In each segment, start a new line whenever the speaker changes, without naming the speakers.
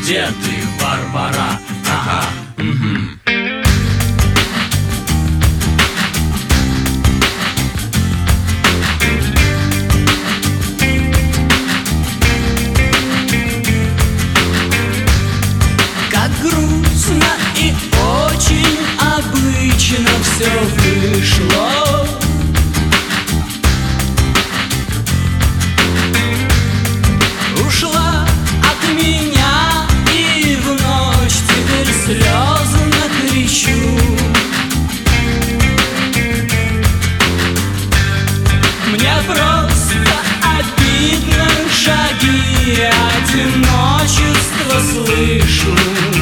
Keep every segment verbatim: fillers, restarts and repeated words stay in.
где ты, Варвара? Ага, угу.
И очень обычно все вышло. Ушла от меня, и в ночь теперь слезно кричу. Мне просто обидно, шаги одиночества слышу.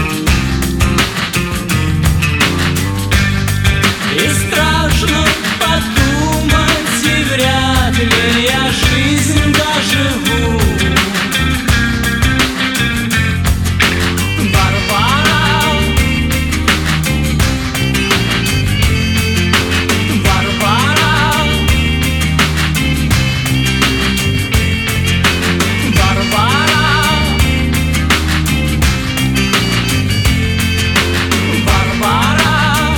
И страшно подумать, и вряд ли я жизнь доживу. Варвара, Варвара, Варвара, Варвара.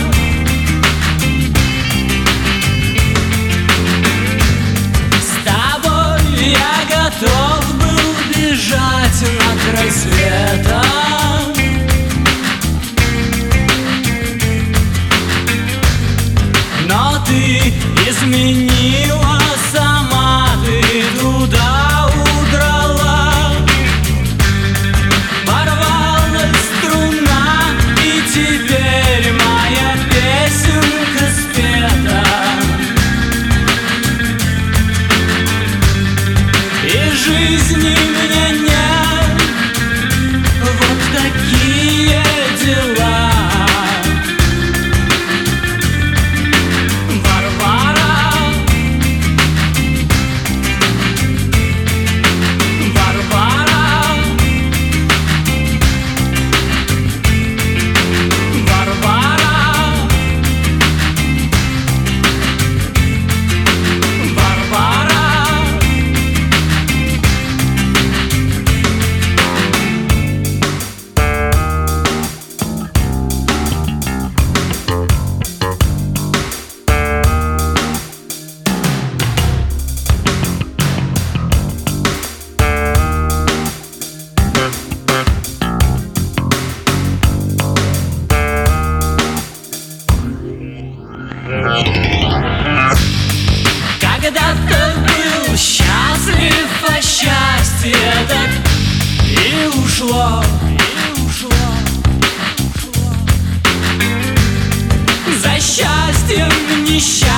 Готов был бежать на край света, но ты изменила, сама ты туда удрала. Порвалась струна, и теперь моя песенка спета. И жизни мне нет, вот такие дела. Варвара, Варвара, Варвара, Варвара. Когда-то был счастлив, а счастье так и ушло, и ушло, ушло. За счастьем несчастье